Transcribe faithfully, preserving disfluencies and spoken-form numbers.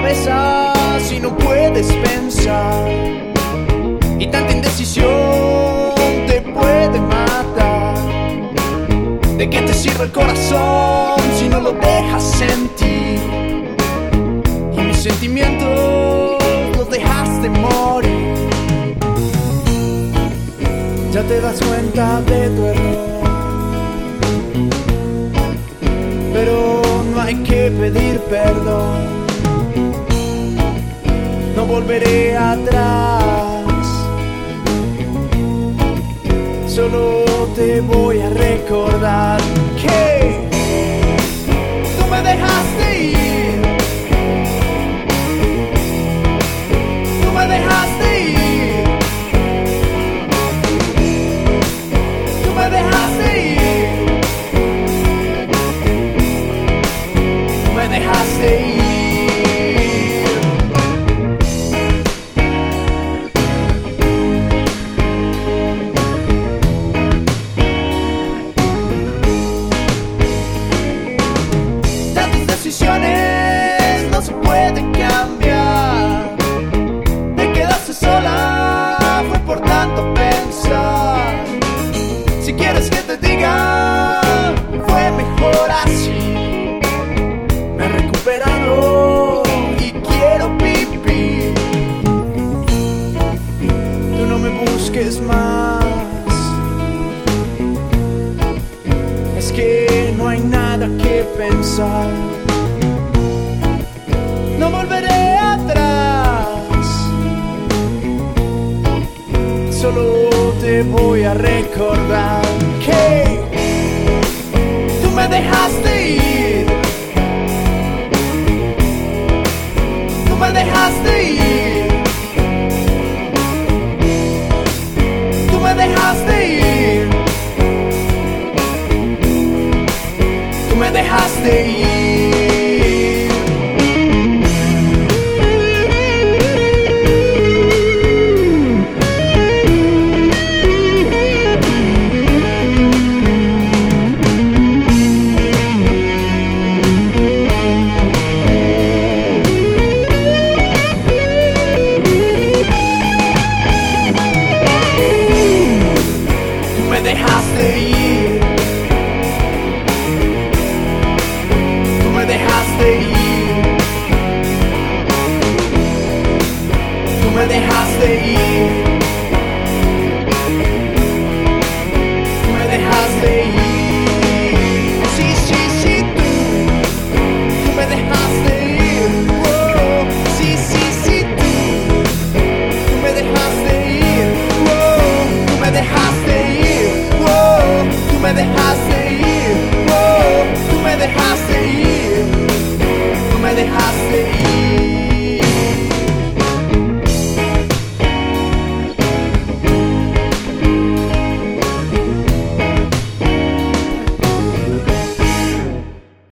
cabeza si no puedes pensar? Y tanta indecisión te puede matar. ¿De qué te sirve el corazón si no lo dejas sentir? Y mis sentimientos los dejaste morir. Ya te das cuenta de tu error, pero no hay que pedir perdón. No volveré atrás, solo te voy a recordar que tú me dejaste ir, tú me dejaste ir, tú me dejaste ir, tú me dejaste ir. No se pueden cambiar. Te quedaste sola, fue por tanto pensar. Si quieres que te diga, fue mejor así. Me he recuperado y quiero vivir. Tú no me busques más, es que no hay nada que pensar. No volveré atrás, solo te voy a recordar que tú me dejaste ir, tú me dejaste ir, tú me dejaste ir, tú me dejaste ir. Dejaste ir.